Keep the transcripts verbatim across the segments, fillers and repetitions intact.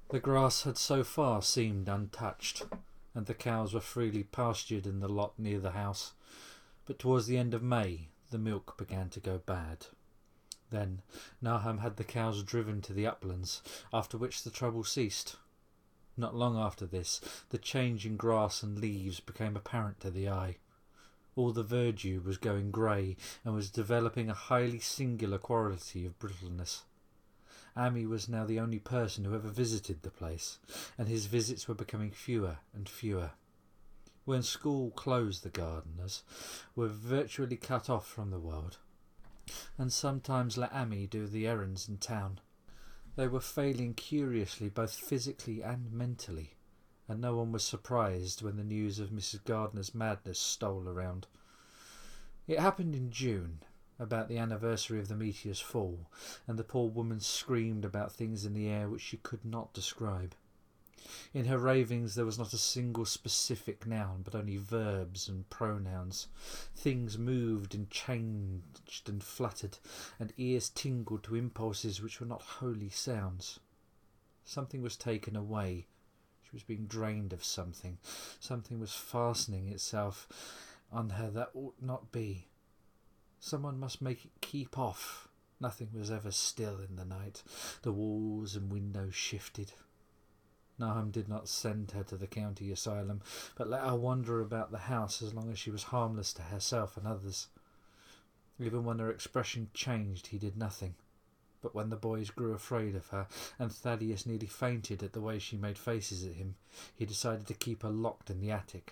The grass had so far seemed untouched, and the cows were freely pastured in the lot near the house, but towards the end of May the milk began to go bad. Then Nahum had the cows driven to the uplands, after which the trouble ceased. Not long after this, the change in grass and leaves became apparent to the eye. All the verdure was going grey and was developing a highly singular quality of brittleness. Ammi was now the only person who ever visited the place, and his visits were becoming fewer and fewer. When school closed, the gardeners were virtually cut off from the world, and sometimes let Ammi do the errands in town. They were failing curiously both physically and mentally, and no one was surprised when the news of Missus Gardiner's madness stole around. It happened in June, about the anniversary of the meteor's fall, and the poor woman screamed about things in the air which she could not describe. In her ravings there was not a single specific noun, but only verbs and pronouns. Things moved and changed and fluttered, and ears tingled to impulses which were not wholly sounds. Something was taken away. She was being drained of something. Something was fastening itself on her that ought not be. Someone must make it keep off. Nothing was ever still in the night. The walls and windows shifted. Nahum did not send her to the county asylum, but let her wander about the house as long as she was harmless to herself and others. Even when her expression changed, he did nothing. But when the boys grew afraid of her, and Thaddeus nearly fainted at the way she made faces at him, he decided to keep her locked in the attic.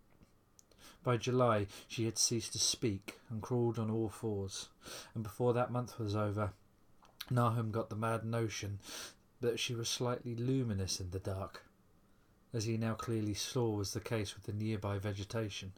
By July she had ceased to speak and crawled on all fours, and before that month was over, Nahum got the mad notion that she was slightly luminous in the dark, as he now clearly saw was the case with the nearby vegetation.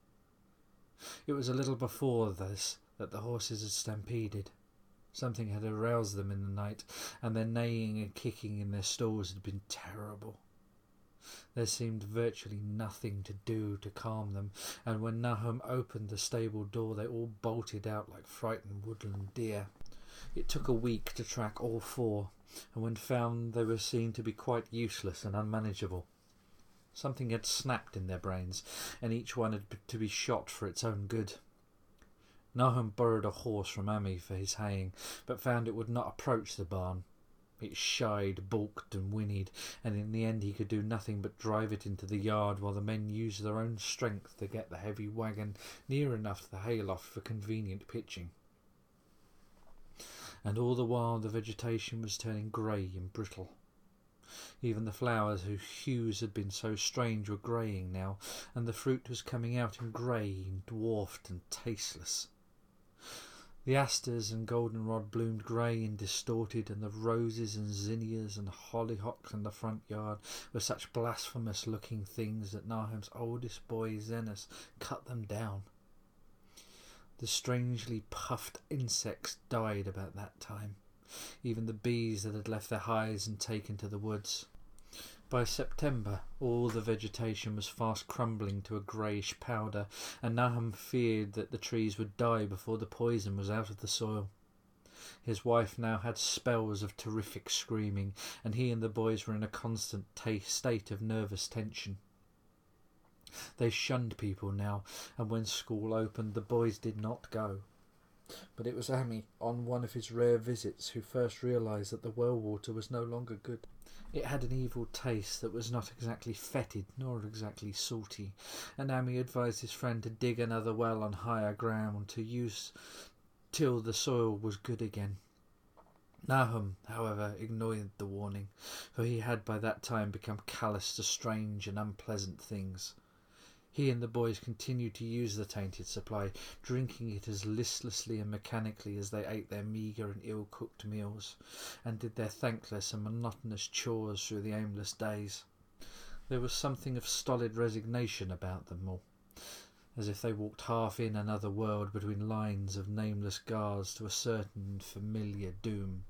It was a little before this that the horses had stampeded. Something had aroused them in the night, and their neighing and kicking in their stalls had been terrible. There seemed virtually nothing to do to calm them, and when Nahum opened the stable door they all bolted out like frightened woodland deer. It took a week to track all four, and when found they were seen to be quite useless and unmanageable. Something had snapped in their brains, and each one had to be shot for its own good. Nahum borrowed a horse from Ammi for his haying, but found it would not approach the barn. It shied, balked and whinnied, and in the end he could do nothing but drive it into the yard while the men used their own strength to get the heavy wagon near enough to the hayloft for convenient pitching. And all the while the vegetation was turning grey and brittle. Even the flowers whose hues had been so strange were greying now, and the fruit was coming out in grey and dwarfed and tasteless. The asters and goldenrod bloomed grey and distorted, and the roses and zinnias and hollyhocks in the front yard were such blasphemous-looking things that Nahum's oldest boy, Zenos, cut them down. The strangely puffed insects died about that time, even the bees that had left their hives and taken to the woods. By September all the vegetation was fast crumbling to a greyish powder, and Nahum feared that the trees would die before the poison was out of the soil. His wife now had spells of terrific screaming, and he and the boys were in a constant t- state of nervous tension. They shunned people now, and when school opened the boys did not go. But it was Ammi, on one of his rare visits, who first realised that the well water was no longer good. It had an evil taste that was not exactly fetid nor exactly salty, and Ammi advised his friend to dig another well on higher ground to use till the soil was good again. Nahum, however, ignored the warning, for he had by that time become callous to strange and unpleasant things. He and the boys continued to use the tainted supply, drinking it as listlessly and mechanically as they ate their meagre and ill-cooked meals, and did their thankless and monotonous chores through the aimless days. There was something of stolid resignation about them all, as if they walked half in another world between lines of nameless guards to a certain familiar doom.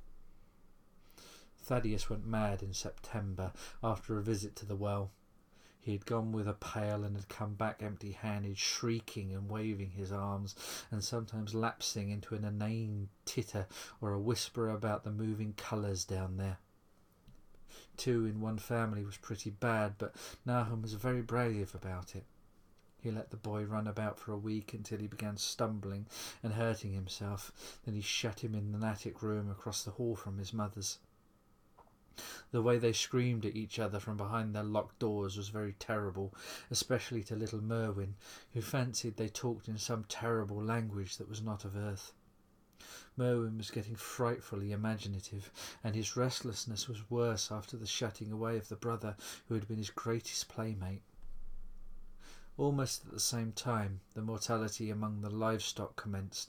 Thaddeus went mad in September after a visit to the well. He had gone with a pail and had come back empty-handed, shrieking and waving his arms, and sometimes lapsing into an inane titter or a whisper about the moving colours down there. Two in one family was pretty bad, but Nahum was very brave about it. He let the boy run about for a week until he began stumbling and hurting himself. Then he shut him in an attic room across the hall from his mother's. The way they screamed at each other from behind their locked doors was very terrible, especially to little Merwin, who fancied they talked in some terrible language that was not of earth. Merwin was getting frightfully imaginative, and his restlessness was worse after the shutting away of the brother who had been his greatest playmate. Almost at the same time, the mortality among the livestock commenced.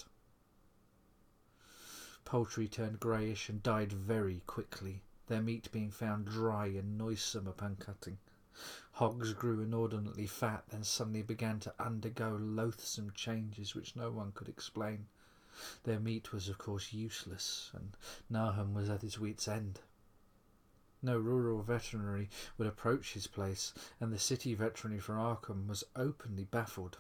Poultry turned greyish and died very quickly, their meat being found dry and noisome upon cutting. Hogs grew inordinately fat, then suddenly began to undergo loathsome changes which no one could explain. Their meat was of course useless, and Nahum was at his wits' end. No rural veterinary would approach his place, and the city veterinary for Arkham was openly baffled.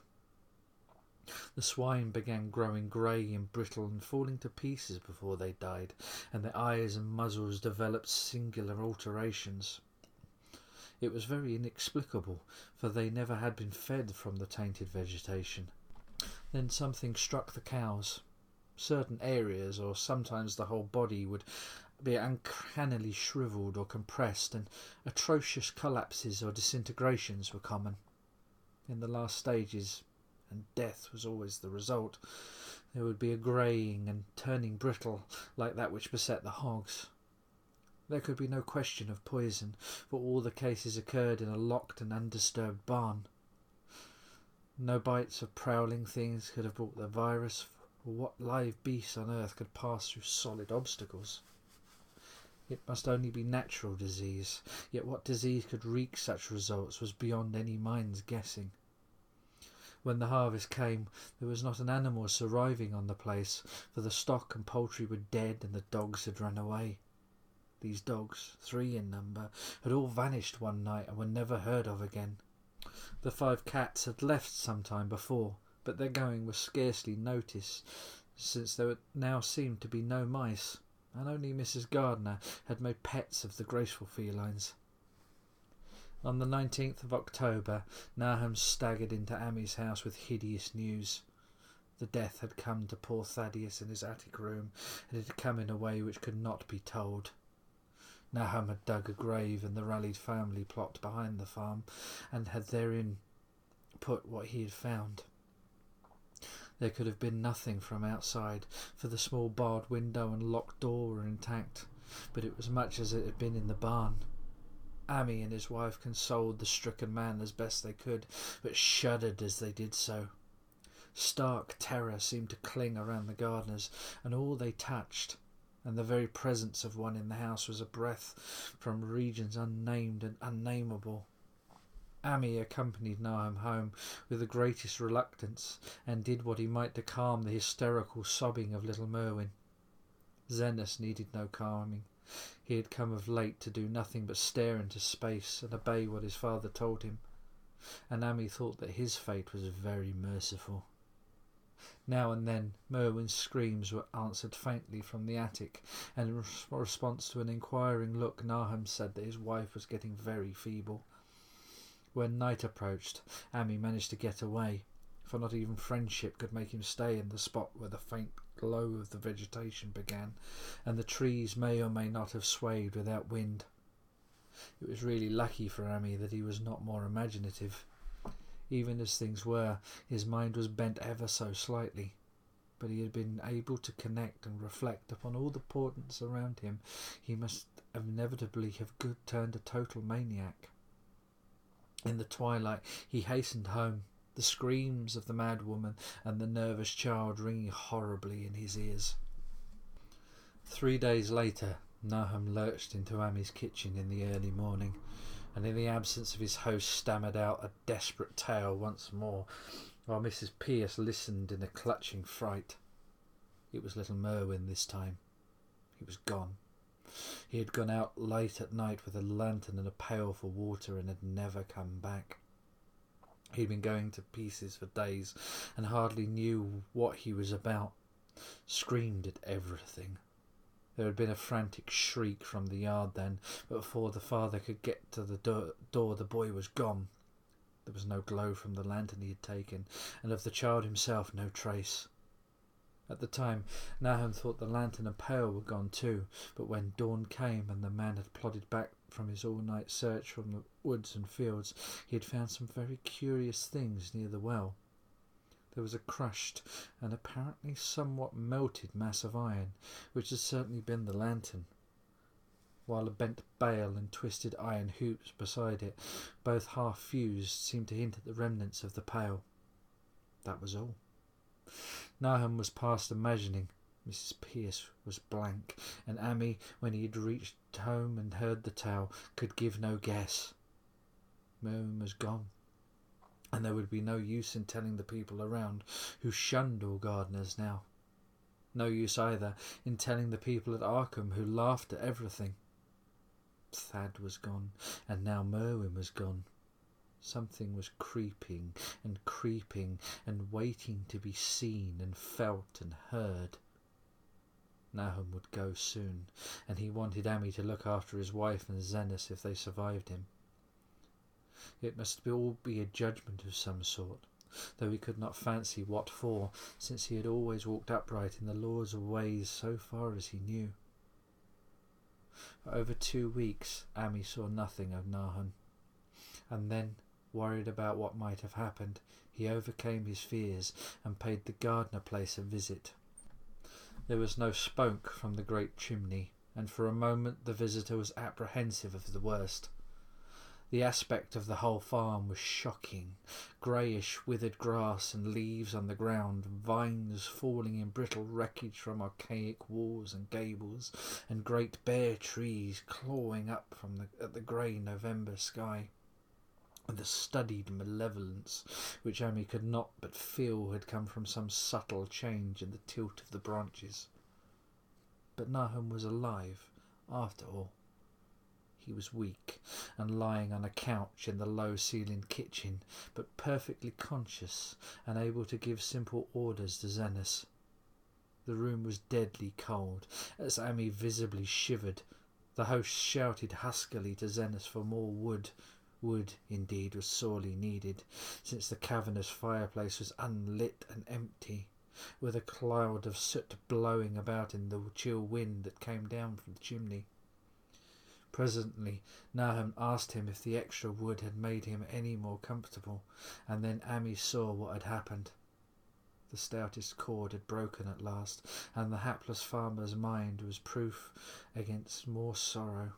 The swine began growing grey and brittle and falling to pieces before they died, and their eyes and muzzles developed singular alterations. It was very inexplicable, for they never had been fed from the tainted vegetation. Then something struck the cows. Certain areas, or sometimes the whole body, would be uncannily shrivelled or compressed, and atrocious collapses or disintegrations were common. In the last stages, and death was always the result, there would be a greying and turning brittle like that which beset the hogs. There could be no question of poison, for all the cases occurred in a locked and undisturbed barn. No bites of prowling things could have brought the virus, for what live beast on earth could pass through solid obstacles? It must only be natural disease, yet what disease could wreak such results was beyond any mind's guessing. When the harvest came, there was not an animal surviving on the place, for the stock and poultry were dead and the dogs had run away. These dogs, three in number, had all vanished one night and were never heard of again. The five cats had left some time before, but their going was scarcely noticed, since there now seemed to be no mice, and only Missus Gardner had made pets of the graceful felines. On the nineteenth of October, Nahum staggered into Ammy's house with hideous news. The death had come to poor Thaddeus in his attic room, and it had come in a way which could not be told. Nahum had dug a grave in the rallied family plot behind the farm, and had therein put what he had found. There could have been nothing from outside, for the small barred window and locked door were intact, but it was much as it had been in the barn. Ammy and his wife consoled the stricken man as best they could, but shuddered as they did so. Stark terror seemed to cling around the Gardners, and all they touched, and the very presence of one in the house was a breath from regions unnamed and unnameable. Ammy accompanied Nahum home with the greatest reluctance, and did what he might to calm the hysterical sobbing of little Merwin. Zenas needed no calming. He had come of late to do nothing but stare into space and obey what his father told him, and Ammy thought that his fate was very merciful. Now and then Merwin's screams were answered faintly from the attic, and in response to an inquiring look Nahum said that his wife was getting very feeble. When night approached, Ammy managed to get away, for not even friendship could make him stay in the spot where the faint glow of the vegetation began, and the trees may or may not have swayed without wind. It was really lucky for Ammy that he was not more imaginative. Even as things were, his mind was bent ever so slightly, but he had been able to connect and reflect upon all the portents around him. He must inevitably have good turned a total maniac. In the twilight he hastened home, the screams of the mad woman and the nervous child ringing horribly in his ears. Three days later, Nahum lurched into Ammy's kitchen in the early morning, and in the absence of his host stammered out a desperate tale once more, while Missus Pearce listened in a clutching fright. It was little Merwin this time. He was gone. He had gone out late at night with a lantern and a pail for water, and had never come back. He had been going to pieces for days, and hardly knew what he was about. Screamed at everything. There had been a frantic shriek from the yard then, but before the father could get to the do- door the boy was gone. There was no glow from the lantern he had taken, and of the child himself no trace. At the time, Nahum thought the lantern and pail were gone too, but when dawn came and the man had plodded back from his all-night search from the woods and fields, he had found some very curious things near the well. There was a crushed and apparently somewhat melted mass of iron, which had certainly been the lantern, while a bent bale and twisted iron hoops beside it, both half fused, seemed to hint at the remnants of the pail. That was all. Nahum was past imagining. Missus Pearce was blank, and Amy, when he had reached home and heard the tale, could give no guess. Miriam was gone, and there would be no use in telling the people around, who shunned all gardeners now. No use either in telling the people at Arkham, who laughed at everything. Thad was gone, and now Merwin was gone. Something was creeping and creeping and waiting to be seen and felt and heard. Nahum would go soon, and he wanted Amy to look after his wife and Zenas if they survived him. It must be all be a judgment of some sort, though he could not fancy what for, since he had always walked upright in the laws of ways so far as he knew. For over two weeks Amy saw nothing of Nahum, and then, worried about what might have happened, he overcame his fears and paid the Gardner place a visit. There was no smoke from the great chimney, and for a moment the visitor was apprehensive of the worst. The aspect of the whole farm was shocking. Greyish withered grass and leaves on the ground, vines falling in brittle wreckage from archaic walls and gables, and great bare trees clawing up from the, at the grey November sky, with a studied malevolence which Amy could not but feel had come from some subtle change in the tilt of the branches. But Nahum was alive, after all. He was weak, and lying on a couch in the low-ceilinged kitchen, but perfectly conscious, and able to give simple orders to Zenas. The room was deadly cold, as Amy visibly shivered. The host shouted huskily to Zenas for more wood. Wood, indeed, was sorely needed, since the cavernous fireplace was unlit and empty, with a cloud of soot blowing about in the chill wind that came down from the chimney. Presently Nahum asked him if the extra wood had made him any more comfortable, and then Amy saw what had happened. The stoutest cord had broken at last, and the hapless farmer's mind was proof against more sorrow.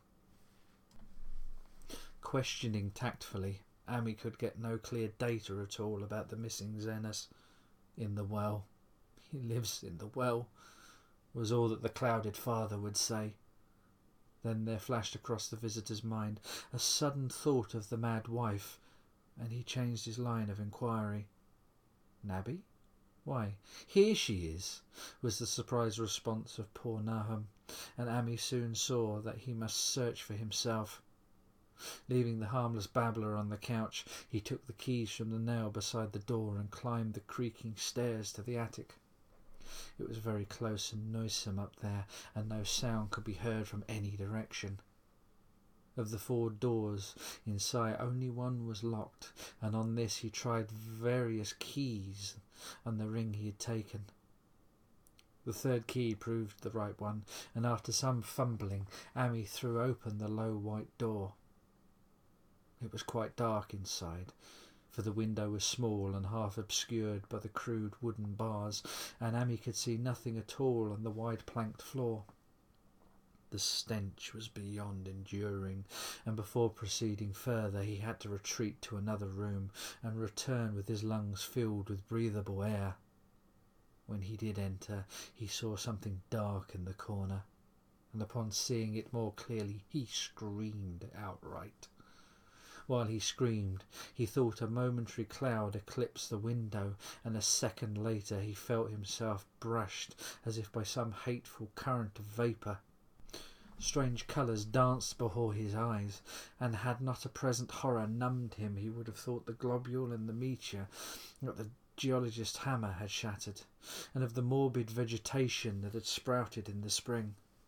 Questioning tactfully, Amy could get no clear data at all about the missing Zenas. In the well. He lives in the well, was all that the clouded father would say. Then there flashed across the visitor's mind a sudden thought of the mad wife, and he changed his line of inquiry. Nabby? Why, here she is, was the surprised response of poor Nahum, and Amy soon saw that he must search for himself. Leaving the harmless babbler on the couch, he took the keys from the nail beside the door and climbed the creaking stairs to the attic. It was very close and noisome up there, and no sound could be heard from any direction. Of the four doors in sight, only one was locked, and on this he tried various keys on the ring he had taken. The third key proved the right one, and after some fumbling, Amy threw open the low white door. It was quite dark inside, for the window was small and half obscured by the crude wooden bars, and Amy could see nothing at all on the wide planked floor. The stench was beyond enduring, and before proceeding further he had to retreat to another room and return with his lungs filled with breathable air. When he did enter, he saw something dark in the corner, and upon seeing it more clearly he screamed outright. While he screamed, he thought a momentary cloud eclipsed the window, and a second later he felt himself brushed as if by some hateful current of vapour. Strange colours danced before his eyes, and had not a present horror numbed him, he would have thought the globule and the meteor that the geologist's hammer had shattered, and of the morbid vegetation that had sprouted in the spring.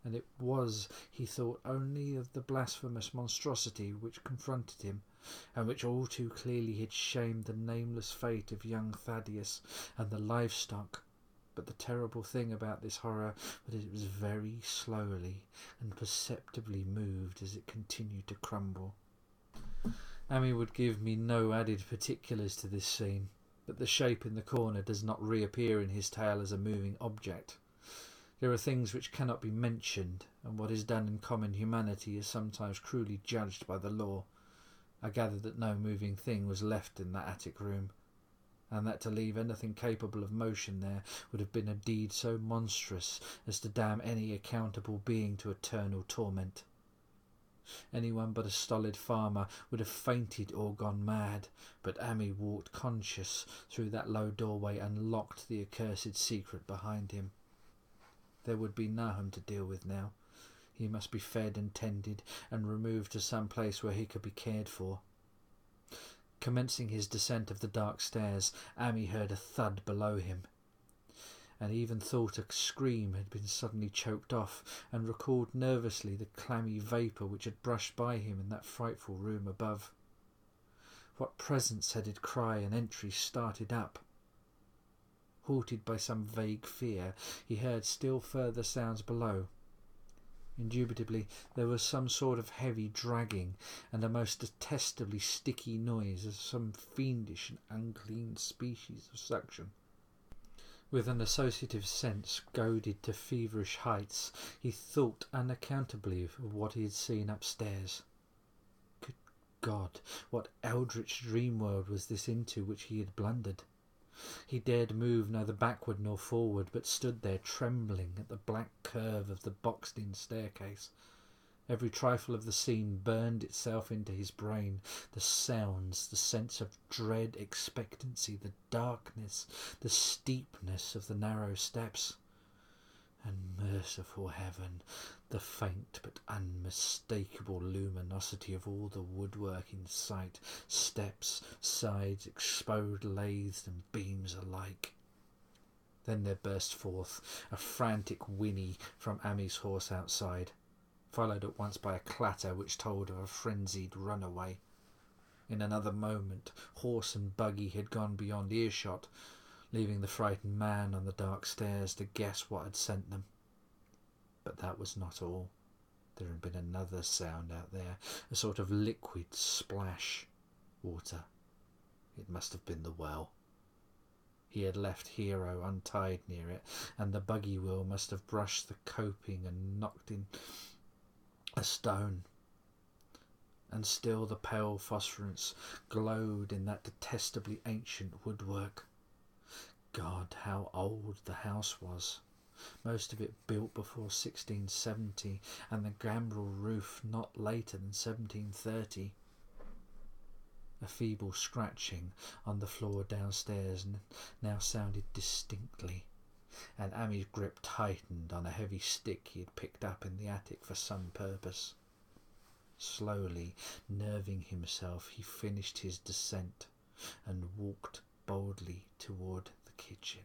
and it was, he thought, only of the blasphemous monstrosity which confronted him, and which all too clearly had shamed the nameless fate of young Thaddeus and the livestock. But the terrible thing about this horror was that it was very slowly and perceptibly moved as it continued to crumble. Amy would give me no added particulars to this scene, but the shape in the corner does not reappear in his tale as a moving object. There are things which cannot be mentioned, and what is done in common humanity is sometimes cruelly judged by the law. I gathered that no moving thing was left in that attic room, and that to leave anything capable of motion there would have been a deed so monstrous as to damn any accountable being to eternal torment. Anyone but a stolid farmer would have fainted or gone mad, but Amy walked conscious through that low doorway and locked the accursed secret behind him. There would be Nahum to deal with now. He must be fed and tended and removed to some place where he could be cared for. Commencing his descent of the dark stairs, Amy heard a thud below him, and even thought a scream had been suddenly choked off, and recalled nervously the clammy vapour which had brushed by him in that frightful room above. What presence had his cry and entry started up? Halted by some vague fear, he heard still further sounds below. Indubitably there was some sort of heavy dragging, and a most detestably sticky noise of some fiendish and unclean species of suction. With an associative sense goaded to feverish heights, he thought unaccountably of what he had seen upstairs. Good God, what eldritch dream world was this into which he had blundered? He dared move neither backward nor forward, but stood there trembling at the black curve of the boxed-in staircase. Every trifle of the scene burned itself into his brain, the sounds, the sense of dread expectancy, the darkness, the steepness of the narrow steps. And merciful heaven, the faint but unmistakable luminosity of all the woodwork in sight, steps, sides, exposed lathes and beams alike. Then there burst forth a frantic whinny from Amy's horse outside, followed at once by a clatter which told of a frenzied runaway. In another moment horse and buggy had gone beyond earshot, leaving the frightened man on the dark stairs to guess what had sent them. But that was not all. There had been another sound out there, a sort of liquid splash. Water. It must have been the well. He had left Hero untied near it, and the buggy wheel must have brushed the coping and knocked in a stone. And still the pale phosphorescence glowed in that detestably ancient woodwork. God, how old the house was! Most of it built before sixteen seventy, and the gambrel roof not later than seventeen thirty. A feeble scratching on the floor downstairs now sounded distinctly, and Amy's grip tightened on a heavy stick he had picked up in the attic for some purpose. Slowly, nerving himself, he finished his descent and walked boldly toward the kitchen.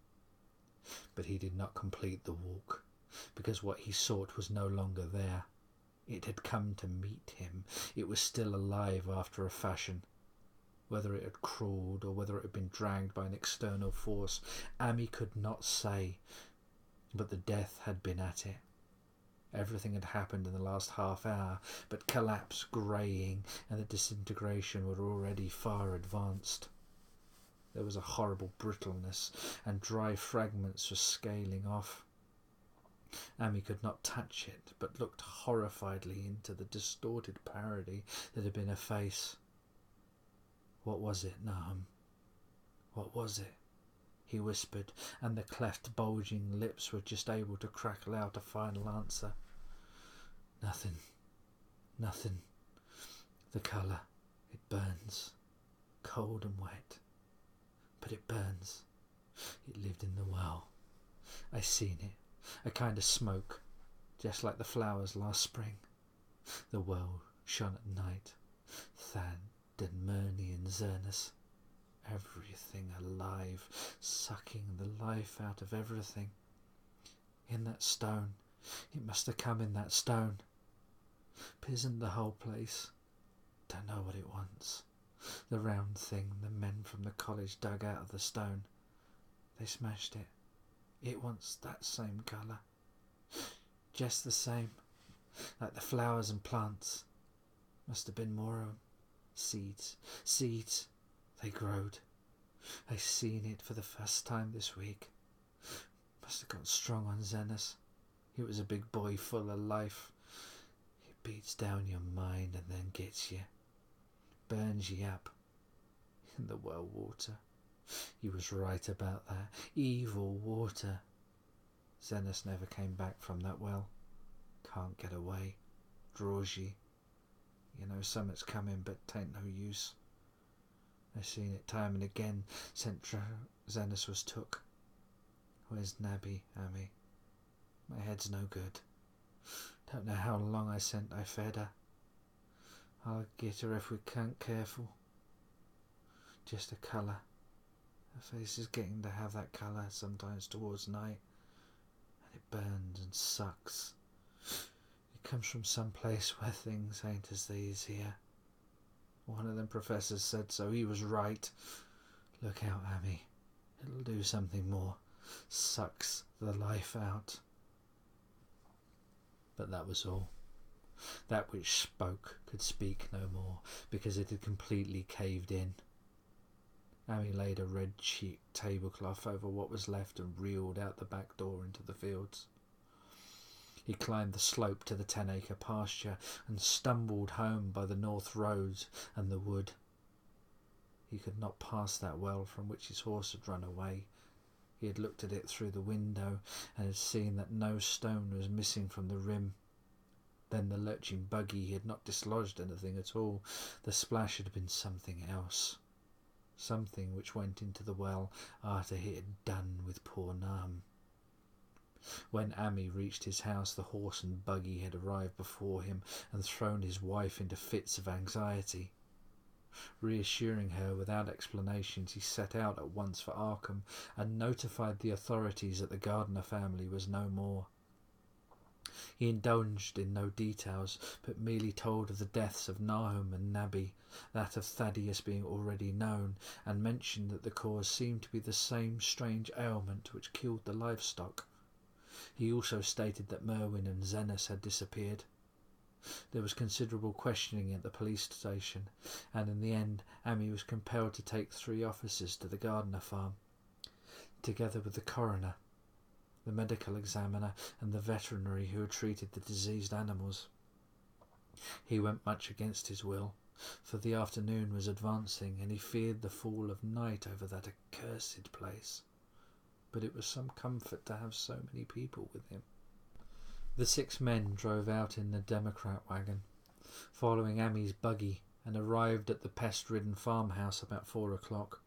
But he did not complete the walk, because what he sought was no longer there. It had come to meet him. It was still alive after a fashion. Whether it had crawled or whether it had been dragged by an external force, Amy could not say, but the death had been at it. Everything had happened in the last half hour, but collapse, greying, and the disintegration were already far advanced. There was a horrible brittleness, and dry fragments were scaling off. Amy could not touch it, but looked horrifiedly into the distorted parody that had been her face. What was it, Nahum? What was it? He whispered, and the cleft, bulging lips were just able to crackle out a final answer. Nothing. Nothing. The colour. It burns. Cold and wet. But it burns. It lived in the well. I seen it. A kind of smoke, just like the flowers last spring. The well shone at night. Thad and Murney and Zernus. Everything alive, sucking the life out of everything. In that stone, It must have come in that stone. Pisned the whole place. Don't know what it wants. The round thing the men from the college dug out of the stone. They smashed it. It wants that same colour. Just the same. Like the flowers and plants. Must have been more of 'em. Seeds. Seeds. They growed. I seen it for the first time this week. Must have got strong on Zenas. He was a big boy full of life. It beats down your mind and then gets you. Burns you up. In the well water. He was right about that. Evil water. Zenas never came back from that well. Can't get away. Draws ye. You know something's coming, but tain't no use. I seen it time and again since Zenas was took. Where's Nabby, Amy? My head's no good. Don't know how long I sent I fed her. I'll get her if we can't careful. Just a colour. Her face is getting to have that colour sometimes towards night. And it burns and sucks. It comes from some place where things ain't as they is here. One of them professors said so. He was right. Look out, Amy. It'll do something more. Sucks the life out. But that was all. That which spoke could speak no more, because it had completely caved in. Amy laid a red cheap tablecloth over what was left and reeled out the back door into the fields. He climbed the slope to the ten-acre pasture and stumbled home by the north roads and the wood. He could not pass that well from which his horse had run away. He had looked at it through the window and had seen that no stone was missing from the rim. Then the lurching buggy had not dislodged anything at all. The splash had been something else. Something which went into the well after he had done with poor Nahum. When Amy reached his house, the horse and buggy had arrived before him and thrown his wife into fits of anxiety. Reassuring her without explanations, he set out at once for Arkham and notified the authorities that the Gardner family was no more. He indulged in no details, but merely told of the deaths of Nahum and Nabby, that of Thaddeus being already known, and mentioned that the cause seemed to be the same strange ailment which killed the livestock. He also stated that Merwin and Zenas had disappeared. There was considerable questioning at the police station, and in the end Amy was compelled to take three officers to the Gardner farm, together with the coroner, the medical examiner, and the veterinary who had treated the diseased animals. He went much against his will, for the afternoon was advancing, and he feared the fall of night over that accursed place. But it was some comfort to have so many people with him. The six men drove out in the Democrat wagon, following Amy's buggy, and arrived at the pest-ridden farmhouse about four o'clock.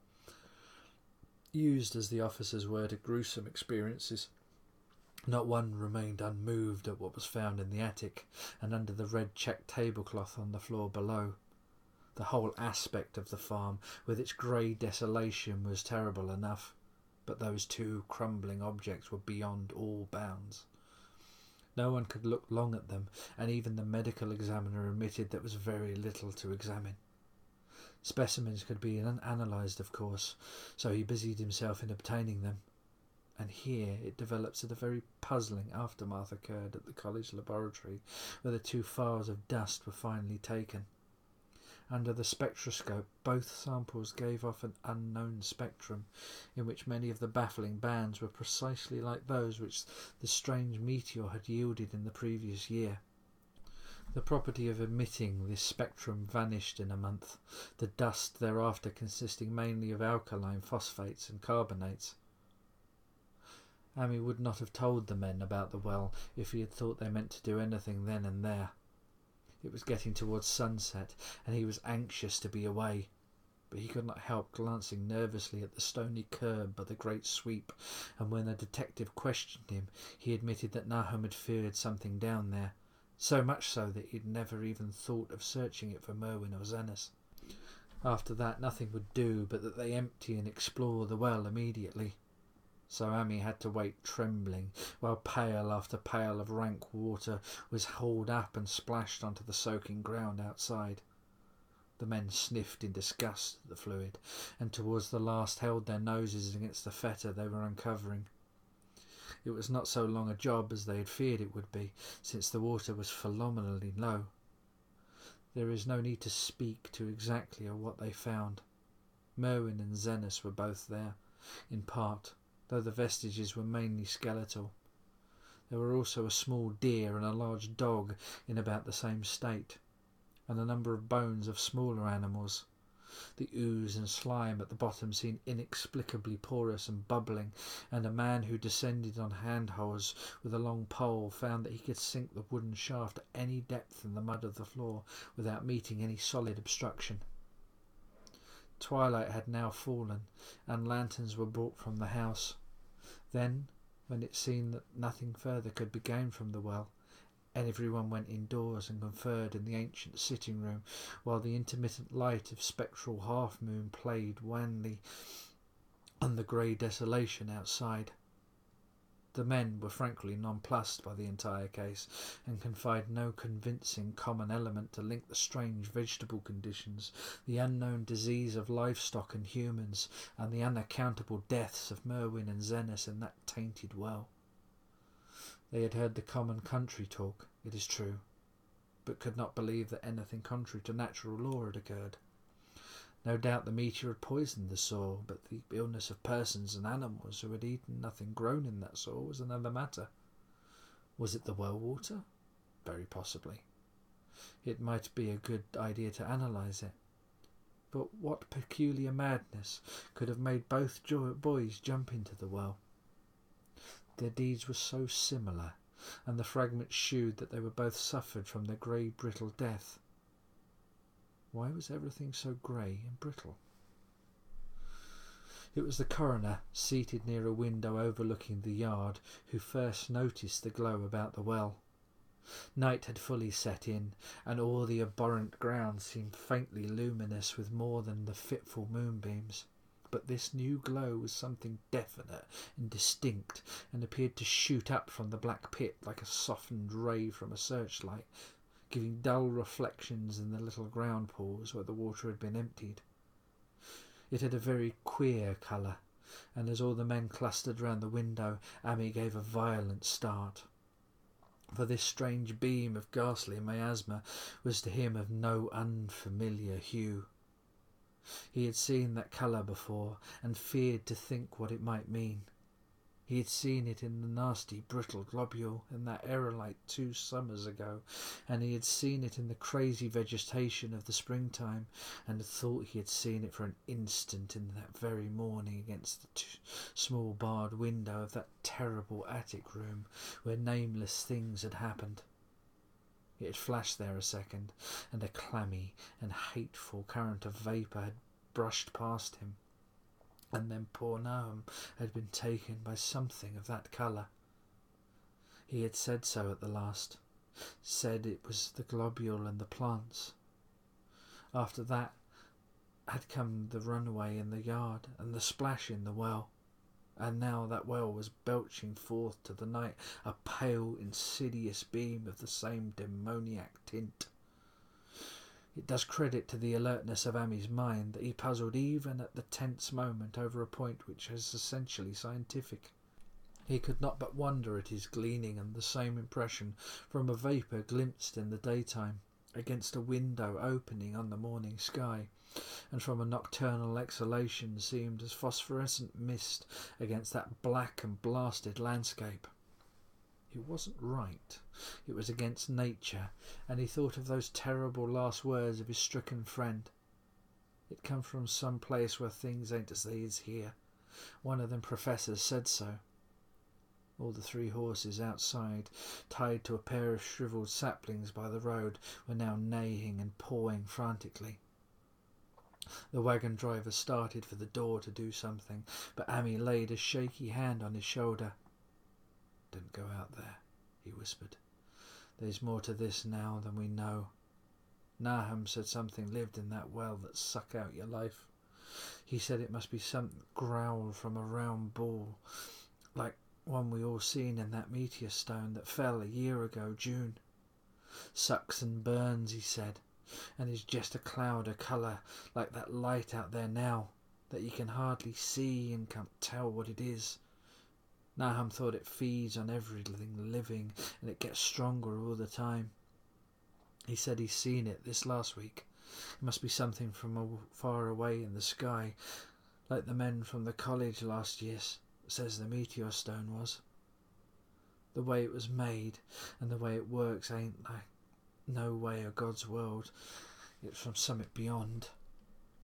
Used as the officers were to gruesome experiences, not one remained unmoved at what was found in the attic and under the red checked tablecloth on the floor below. The whole aspect of the farm, with its grey desolation, was terrible enough, but those two crumbling objects were beyond all bounds. No one could look long at them, and even the medical examiner admitted there was very little to examine. Specimens could be analysed, of course, so he busied himself in obtaining them. And here it develops that a very puzzling aftermath occurred at the college laboratory, where the two files of dust were finally taken. Under the spectroscope, both samples gave off an unknown spectrum, in which many of the baffling bands were precisely like those which the strange meteor had yielded in the previous year. The property of emitting this spectrum vanished in a month, the dust thereafter consisting mainly of alkaline phosphates and carbonates. Amy would not have told the men about the well if he had thought they meant to do anything then and there. It was getting towards sunset, and he was anxious to be away, but he could not help glancing nervously at the stony curb by the great sweep, and when the detective questioned him, he admitted that Nahum had feared something down there, so much so that he had never even thought of searching it for Merwin or Zenas. After that, nothing would do but that they empty and explore the well immediately. so Ami had to wait trembling while pail after pail of rank water was hauled up and splashed onto the soaking ground outside. The men sniffed in disgust at the fluid, and towards the last held their noses against the fetor they were uncovering. It was not so long a job as they had feared it would be, since the water was phenomenally low. There is no need to speak to exactly of what they found. Merwin and Zenas were both there, in part, though the vestiges were mainly skeletal. There were also a small deer and a large dog in about the same state, and a number of bones of smaller animals. The ooze and slime at the bottom seemed inexplicably porous and bubbling, and a man who descended on handholds with a long pole found that he could sink the wooden shaft at any depth in the mud of the floor without meeting any solid obstruction. Twilight had now fallen, and lanterns were brought from the house. Then, when it seemed that nothing further could be gained from the well, everyone went indoors and conferred in the ancient sitting room, while the intermittent light of spectral half-moon played wanly on the grey desolation outside. The men were frankly nonplussed by the entire case, and could find no convincing common element to link the strange vegetable conditions, the unknown disease of livestock and humans, and the unaccountable deaths of Merwin and Zenas in that tainted well. They had heard the common country talk, it is true, but could not believe that anything contrary to natural law had occurred. No doubt the meteor had poisoned the soil, but the illness of persons and animals who had eaten nothing grown in that soil was another matter. Was it the well water? Very possibly. It might be a good idea to analyse it. But what peculiar madness could have made both boys jump into the well? Their deeds were so similar, and the fragments shewed that they were both suffered from their grey brittle death. Why was everything so grey and brittle? It was the coroner, seated near a window overlooking the yard, who first noticed the glow about the well. Night had fully set in, and all the abhorrent ground seemed faintly luminous with more than the fitful moonbeams. But this new glow was something definite and distinct, and appeared to shoot up from the black pit like a softened ray from a searchlight, giving dull reflections in the little ground pools where the water had been emptied. It had a very queer colour, and as all the men clustered round the window, Ami gave a violent start. For this strange beam of ghastly miasma was to him of no unfamiliar hue. He had seen that colour before, and feared to think what it might mean. He had seen it in the nasty brittle globule in that aerolite two summers ago, and he had seen it in the crazy vegetation of the springtime, and had thought he had seen it for an instant in that very morning against the t- small barred window of that terrible attic room where nameless things had happened. It had flashed there a second, and a clammy and hateful current of vapour had brushed past him. And then poor Nahum had been taken by something of that colour. He had said so at the last, said it was the globule and the plants. After that had come the runaway in the yard and the splash in the well, and now that well was belching forth to the night a pale, insidious beam of the same demoniac tint. It does credit to the alertness of Ami's mind that he puzzled even at the tense moment over a point which is essentially scientific. He could not but wonder at his gleaning and the same impression from a vapour glimpsed in the daytime against a window opening on the morning sky, and from a nocturnal exhalation seemed as phosphorescent mist against that black and blasted landscape. It wasn't right. It was against nature, and he thought of those terrible last words of his stricken friend. It come from some place where things ain't as they is here. One of them professors said so. All the three horses outside, tied to a pair of shrivelled saplings by the road, were now neighing and pawing frantically. The wagon driver started for the door to do something, but Ami laid a shaky hand on his shoulder. "Don't go out there," he whispered. "There's more to this now than we know. Nahum said something lived in that well that suck out your life. He said it must be some growl from a round ball, like one we all seen in that meteor stone that fell a year ago, June. Sucks and burns, he said, and is just a cloud of colour like that light out there now, that you can hardly see and can't tell what it is. Nahum thought it feeds on everything living, and it gets stronger all the time. He said he's seen it this last week. It must be something from far away in the sky, like the men from the college last year says the meteor stone was. The way it was made and the way it works ain't like no way of God's world. It's from summit beyond.